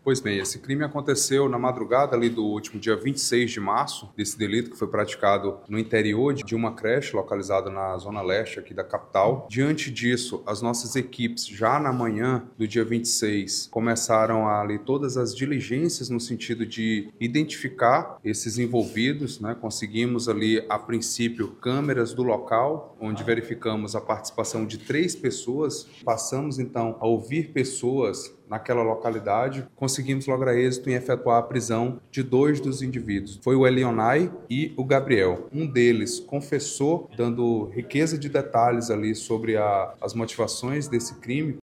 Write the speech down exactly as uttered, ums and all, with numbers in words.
Pois bem, esse crime aconteceu na madrugada ali do último dia vinte e seis de março, desse delito que foi praticado no interior de uma creche localizada na zona leste aqui da capital. Diante disso, as nossas equipes, já na manhã do dia vinte e seis, começaram ali todas as diligências no sentido de identificar esses envolvidos, né? Conseguimos ali, a princípio, câmeras do local, onde verificamos a participação de três pessoas. Passamos, então, a ouvir pessoas naquela localidade, conseguimos lograr êxito em efetuar a prisão de dois dos indivíduos. Foi o Elionai e o Gabriel. Um deles confessou, dando riqueza de detalhes ali sobre a, as motivações desse crime.